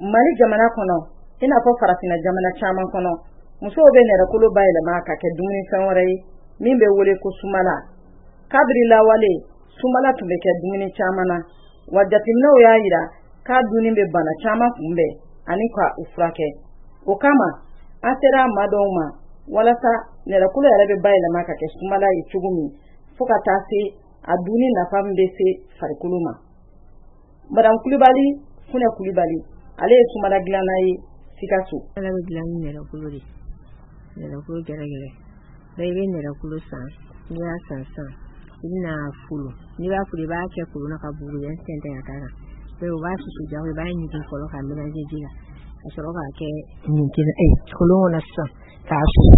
Mali jamana kono ina ko farafina jamana chaman kono muso be ne rakolo bayelema ka ke dumuni fɛn wɛrɛ ye min be wele ko sumala kabri lawale sumala tun be kɛ dumuni caman na wa jateminɛw y'a yira k'a dunni be bana caman kunbɛ ani ka u furakɛ o kama an sera madɔw ma walasa ne rakolo yɛrɛ be bayelema ka kɛ sumala ye cogo min fo ka taa se a dunni nafa min be se farikolo ma Madame Kulibali Fune Kulibali ale ye sumala dilanna ye Sikaso ala be dilanni ne rakolo de ne rakolo gɛrɛgɛrɛ bɛɛ bɛ ne rakolo san n'i y'a san i bɛna folo n'i b'a folo i b'a kɛ kolon na ka bugu yan tɛntɛn ka k'a kan o b'a susu ja i b'a ɲigin fɔlɔ k'a mélanger ji la ka sɔrɔ k'a kɛ ɲigin kolon kɔnɔ sisan k'a susu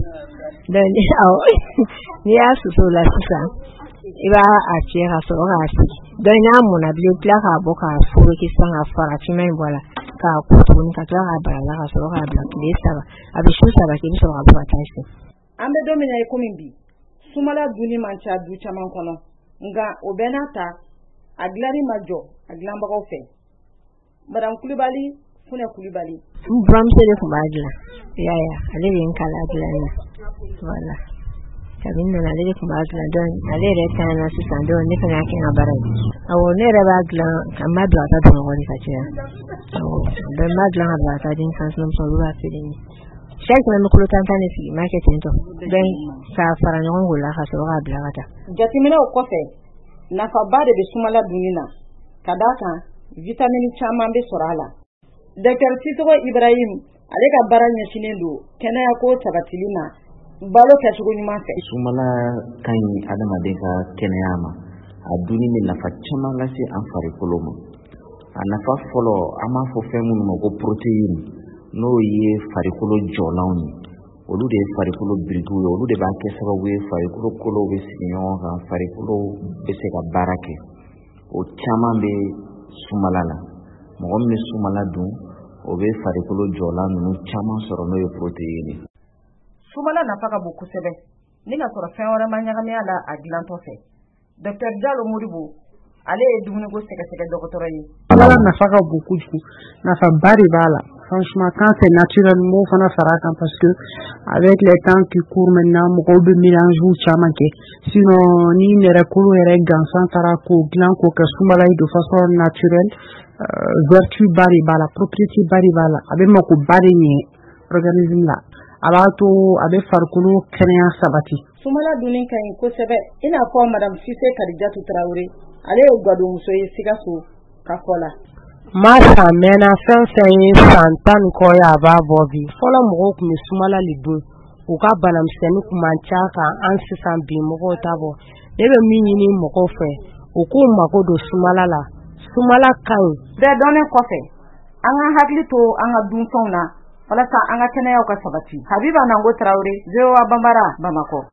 n'i y'a susu o la sisan i b'a a cɛ ka sɔrɔ k'a sigi n'a mɔna bilen i tila k'a bɔ k'a foroki sisan ka fara finman in bɔ a la k'a ko tuguni ka tila k'a bara la ka sɔrɔ k'a bila tile 3 a bɛ su 3 kɛ i bɛ sɔrɔ ka bɔ ka taa sigi. An bɛ don min na komi bi sumala dunni man ca du caman kɔnɔ nka o bɛɛ n'a ta a dilanni ma jɔ a dilanbagaw fɛ Madame Kulibali Fune Kulibali n buramuso de tun b'a dilan ale de ye n kala dilanni na voilà kabini nana ale de tun b'a dilan ale yɛrɛ tanyana sisan ne fana y'a kɛ n ka baara ye awɔ ne yɛrɛ b'a dilan ka n ma don a ta Bamakɔ de ka caya awɔ n b'a dilan ka don a ta di n kansinamuso olu b'a feere n ye chaque semaine kilo tan ne sigi ma kɛ ten tɔ k'a fara ɲɔgɔn k'o la ka sɔrɔ k'a bila ka taa jateminɛw kɔfɛ nafaba de bɛ sumala dunni na ka d'a kan vitamine caman bɛ sɔrɔ a la Dr Sisoko Ibrahim ale ka baara ɲɛsinnen don kɛnɛya ko sabatili ma balo kɛcogo ɲuman fɛ sumala ka ɲi adamaden ka kɛnɛya ma a dunni bɛ nafa caman lase an farikolo ma a nafa fɔlɔ an b'a fɔ fɛn minnu ma ko protéine n'o ye farikolo jɔlanw ye olu de ye farikolo birikiw ye olu de b'a kɛ sababu ye farikolo kolow bɛ sigi ɲɔgɔn kan farikolo bɛ se ka baara kɛ o caman bɛ sumala la mɔgɔ min bɛ sumala dun o bɛ farikolo jɔlan ninnu caman sɔrɔ n'o ye protéine sumala nafa ka bon kosɛbɛ ni ka sɔrɔ fɛn wɛrɛ ma ɲagami a la a dilantɔ fɛ Dr Diallo Modibo ale ye dumuniko sɛgɛsɛgɛ dɔgɔtɔrɔ ye sumala nafa ka bon kojugu nafa ba de b'a la franchement quand c'est naturel m'o fana fara kan parce que avec les temps qui courent maintenant mɔgɔw bɛ mélange caman kɛ sinon ni nɛrɛ kolo yɛrɛ gansan taara k'o dilan k'o kɛ sumala ye de façon naturelle vertu ba de b'a la propriété ba de b'a la a bɛ mako ba de ɲɛ organisme la a b'a to a bɛ farikolo kɛnɛya sabati sumala dunni ka ɲi kosɛbɛ i n'a fɔ Madame Sise Karijatu Tarawele ale ye gadonmuso ye Sikaso ka fɔ la ma san mɛnna fɛn fɛn ye san 10 kɔ ye a b'a bɔ bi fɔlɔ mɔgɔw tun bɛ sumala le dun u ka banamisɛnnin kun man ca kan an sisan bi mɔgɔw ta bɔ ne bɛ min ɲini mɔgɔw fɛ u k'u mago don sumala la sumala ka ɲi bɛɛ dɔnnen kɔfɛ an ka hakili to an ka dunfɛnw na walasa an ka kɛnɛyaw ka sabati Habiba Nango Tarawele VOA Bambara Bamakɔ